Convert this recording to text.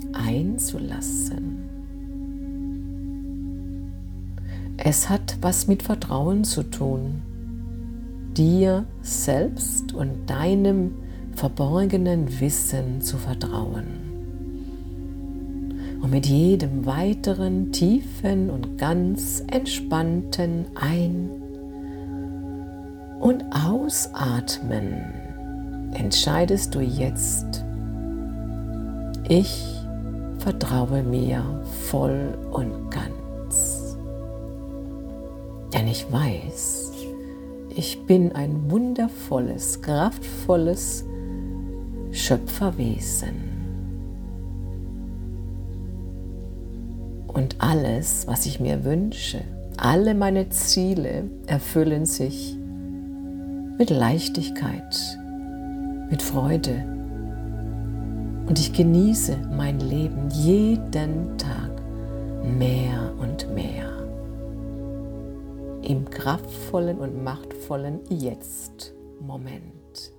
einzulassen. Es hat was mit Vertrauen zu tun, dir selbst und deinem verborgenen Wissen zu vertrauen. Und mit jedem weiteren tiefen und ganz entspannten Ein- und Ausatmen entscheidest du jetzt: Ich vertraue mir voll und ganz. Denn ich weiß, ich bin ein wundervolles, kraftvolles Schöpferwesen. Und alles, was ich mir wünsche, alle meine Ziele erfüllen sich mit Leichtigkeit, mit Freude. Und ich genieße mein Leben jeden Tag mehr und mehr. Im kraftvollen und machtvollen Jetzt-Moment.